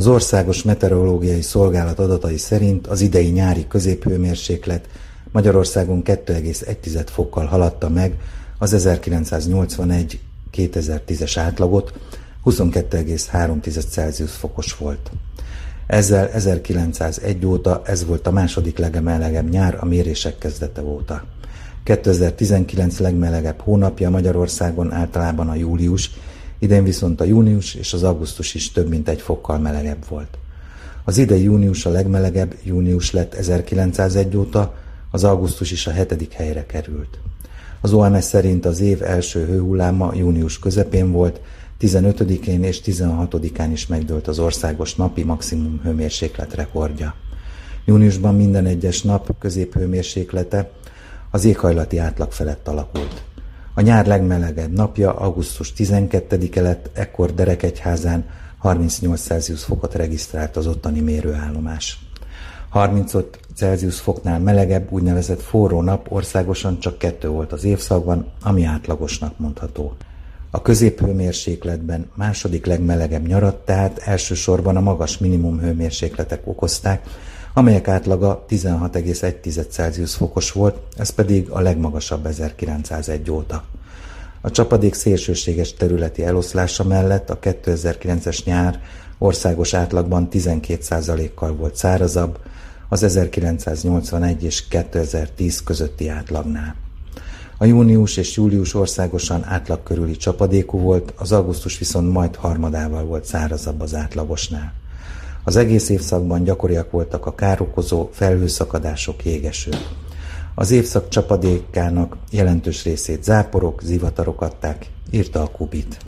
Az Országos Meteorológiai Szolgálat adatai szerint az idei nyári középhőmérséklet Magyarországon 2,1 fokkal haladta meg az 1981-2010-es átlagot, 22,3 Celsius fokos volt. Ezzel 1901 óta ez volt a második legmelegebb nyár a mérések kezdete óta. 2019 legmelegebb hónapja Magyarországon általában a július, idén viszont a június és az augusztus is több mint 1 fokkal melegebb volt. Az idei június a legmelegebb június lett 1901 óta, az augusztus is a 7. helyre került. Az OMS szerint az év első hőhulláma június közepén volt, 15-én és 16-án is megdőlt az országos napi maximum hőmérséklet rekordja. Júniusban minden egyes nap középhőmérséklete az éghajlati átlag felett alakult. A nyár legmelegebb napja augusztus 12-e lett, ekkor Derekegyházán 38 Celsius fokot regisztrált az ottani mérőállomás. 35 Celsius foknál melegebb úgynevezett forró nap országosan csak 2 volt az évszakban, ami átlagosnak mondható. A középhőmérsékletben második legmelegebb nyarat tehát elsősorban a magas minimum hőmérsékletek okozták, amelyek átlaga 16,1 Celsius fokos volt, ez pedig a legmagasabb 1901 óta. A csapadék szélsőséges területi eloszlása mellett a 2009-es nyár országos átlagban 12%-kal volt szárazabb az 1981 és 2010 közötti átlagnál. A június és július országosan átlag körüli csapadékú volt, az augusztus viszont majd harmadával volt szárazabb az átlagosnál. Az egész évszakban gyakoriak voltak a károkozó felhőszakadások, jégesők. Az évszak csapadékának jelentős részét záporok, zivatarok adták, írta a Kubit.